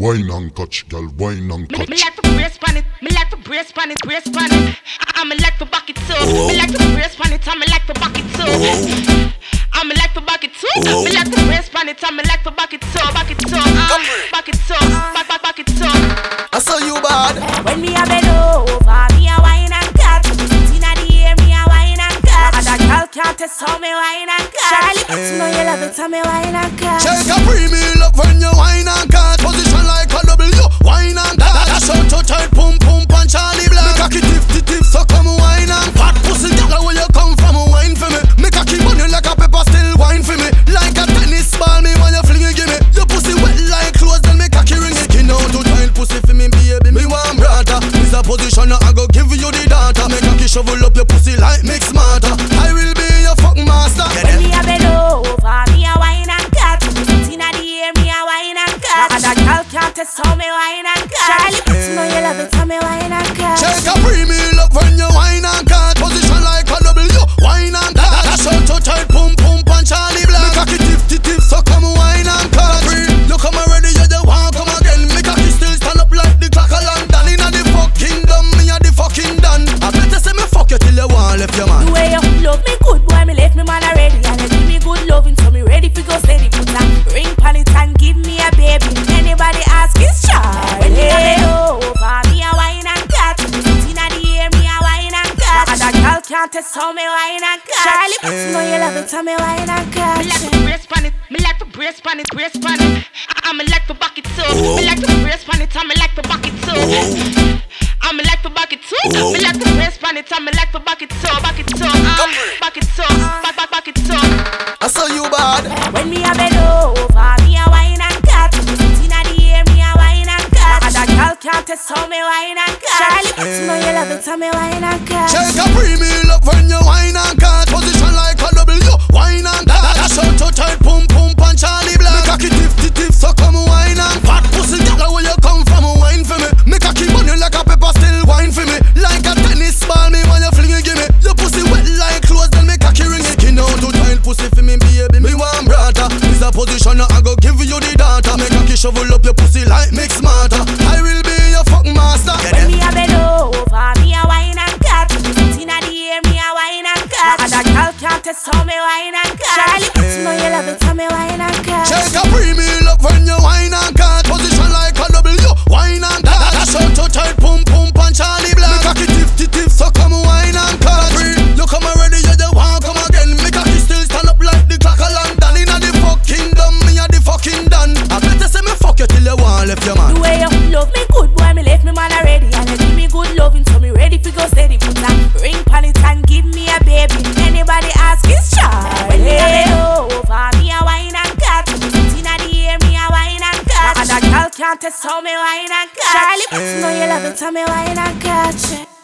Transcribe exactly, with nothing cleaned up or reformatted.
wine and catch, girl, wine and catch. Me like to brace pan it, me like to brace pan it, brace pan it. I me like to back it too. Me like to brace pan it, I me like to back it too. I me like to back it too. Me like to brace pan it, I me like to back it too, back it too, back it too, back back back it too. I saw you bad. When me a bend over, me a wine and catch. Inna the air, me a wine and catch. And a girl can't test how me wine and catch. Charlie, you know you love it, how me wine and catch. Check a premium up when you wine and catch. Position like a W, wine and catch. Dash out to tight, pum pum pan Charlie Black. Me cocky tiff tiff tiff, so come wine and fat pussy. Girl, where you come from, wine for me. Me cocky money like a pepper, still wine for me. Like a tennis ball, me when you fling it, give me. Your pussy wet like clothes, then me cocky ring it. Skin out to tight pussy for me, baby. Me want brata. This a position, I go give you the data. Me cocky shovel up your pussy like mix smarter. I will be your fuck master. When me a bend over, me a wine and catch. Inna the air, me a wine and catch. And a girl can't test how me wine and catch. Charlie, you know you love it, how me wine and catch. Check a premium up when you wine and catch. Position like a W, wine and catch. Dash out to tight, pum pum pan Charlie Black. Me cocky tiff tiff tiff, so come wine and catch. You come already, you just want come again. Me cocky still stand up like the clock of London. Inna the fucking dumb, me a the fucking done. I better say me fuck you till you want left your man. The way you love me good, boy, me left me man already. And you give me good loving, so me ready for go steady. Put a ring pan it and give me a baby. Anybody ask is Charlie. When me a bend over, me a wine and catch. Inna the air, me a wine and catch. And a girl can't test how me wine and catch. Charlie, you know you love it, how me wine and catch. Me like to brace pan it, me like to brace pan it, brace pan it. I me like to back it too. Me like to brace pan it, I me like to back it too. I me like to back it too. Me like to brace pan it, I me like to back it too, back it too, back it too, back back back it too. I saw you bad. When me a bend over, me a wine and catch. Inna the air, me a wine and catch. And a girl can't test how me wine and catch. Charlie, you know you love it, how me wine and catch. Check a premium up when you wine and catch. Position like a W, wine and catch. Dash out to tight, pum pum pan Charlie Black. Me cocky tiff tiff tiff, so come wine and fat pussy. Girl, where you come from, wine for me. Me cocky money like a pepper, still wine for me. Like a tennis ball, me when you fling it, give me. Your pussy wet like clothes, then me cocky ring it. Skin out to tight pussy for me, baby. Me want brata. This a position, I go give you the data. Me cocky shovel up your pussy like mix smarter. I will be your fuck master. When me a bend over, me a wine and catch. Inna the air, me a wine and catch. And a girl can't test how me wine and catch. Charlie, you know you love it, how me wine and catch. Check a premium up when you wine and catch. Position like a W, wine and catch. Dash out to tight, pum pum pan Charlie Black. Me cocky tiff tiff tiff, so come wine and catch. You come already, you just want come again. Me cocky still stand up like the clock of London. Inna the fucking dumb, me a the fucking done. I better say me fuck you till you want left your man. The way you love me good, boy, me left me man already. And you give me good loving, so me ready for go steady. Put a ring pan it and give me a baby. Anybody ask is Charlie. When me a bend over, me a wine and catch. Inna the air, me a wine and catch. And a girl can't test how me wine and catch. Charlie, you know you love it, how me wine and catch.